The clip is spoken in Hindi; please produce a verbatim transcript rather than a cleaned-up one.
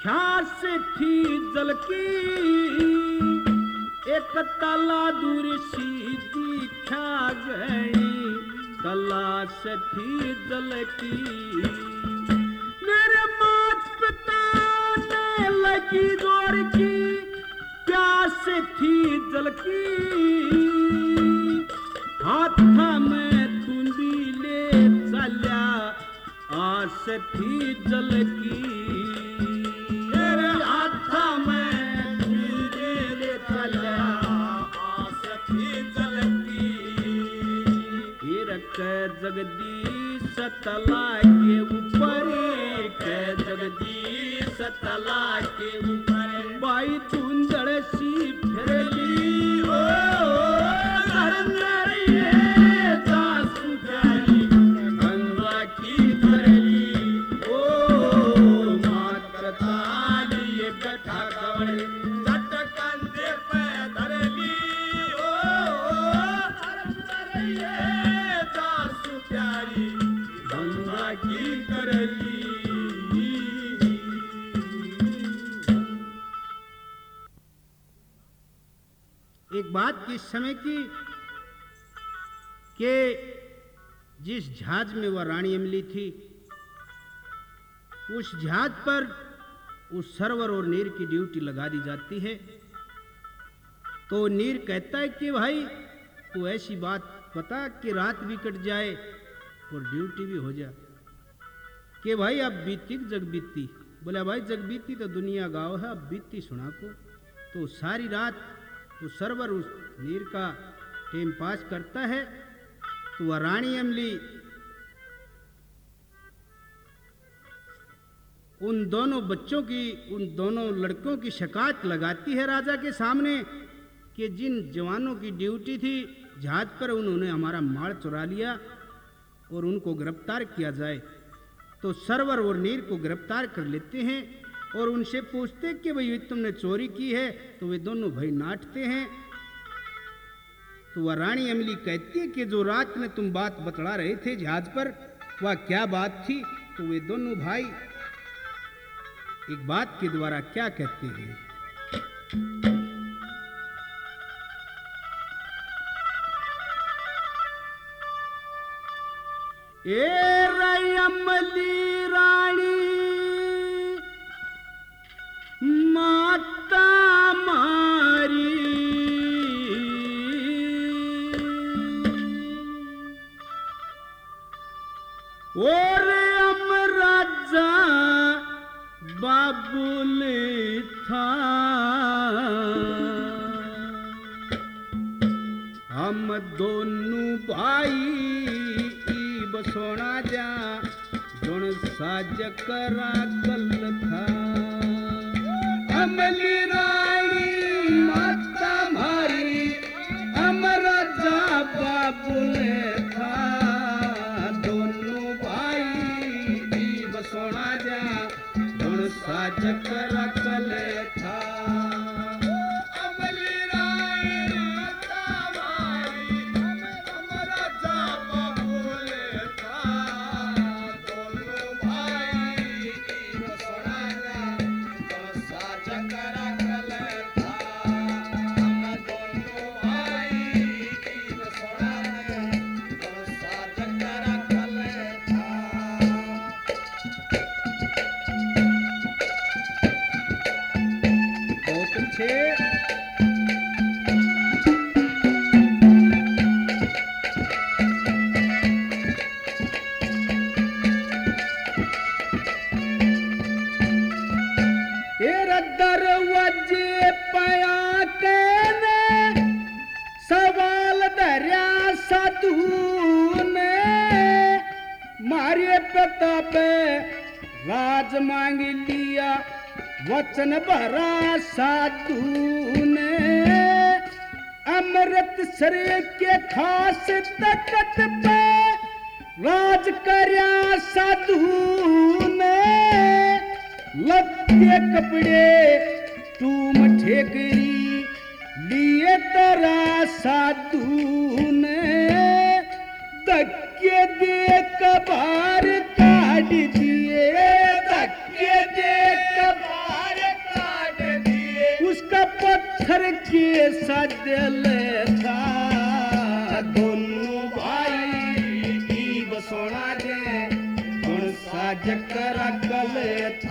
ख्यास थी जल की एक तला दूर सीधी खा गई तलाश थी जल की मेरे मात पिता ने लगी जोर की प्यास थी जल की हाथ में तुंबी ले चल्या आस थी जल की मेरे हाथ में तुंबी ले चल्या आस थी जल की हिरक जगदीश तला के ऊपर के जगदीश तला के ऊपर बाई धुंधड़ सी फिरली ओ एक बात इस समय की कि जिस जहाज में वह रानी अमली थी उस जहाज पर उस सरवर और नीर की ड्यूटी लगा दी जाती है। तो नीर कहता है कि भाई तू ऐसी बात बता कि रात भी कट जाए और ड्यूटी भी हो जाए कि भाई अब बीती जग बीती। बोला भाई जग बीती तो दुनिया गाँव है, अब बीती सुना को। तो सारी रात वो सरवर उस नीर का टाइम पास करता है। तो वह रानी अमली उन दोनों बच्चों की उन दोनों लड़कों की शिकायत लगाती है राजा के सामने कि जिन जवानों की ड्यूटी थी जहाज पर उन्होंने हमारा माल चुरा लिया और उनको गिरफ्तार किया जाए। तो सरवर और नीर को गिरफ्तार कर लेते हैं और उनसे पूछते कि भाई तुमने चोरी की है। तो वे दोनों भाई नाटते हैं। तो वह रानी अमली कहती है कि जो रात में तुम बात बतला रहे थे जहाज पर वह क्या बात थी। तो वे दोनों भाई एक बात के द्वारा क्या कहते हैं। ए अमली रानी माता मारी और हम राजा बाबुल था हम दोनों भाई बसोना जा गुण साज करा कल था। अमली रानी माता मारी हम राजा बाबुल था दोनों भाई बसोना जा गुण साज करा कल था। दरवाजे पया के ने सवाल धरिया साधु ने मारे पिता पे राज मांग लिया वचन भरा साधु ने अमृतसर के खास तकत पे राज करया साधु ने लत्ते कपड़े तूम ठेकरी लिए तरा साधु ने धक्के दे कबार काट दिए धक्के दे कबार सजल था दोनों भाई की बसोना जे हुण साज कर कल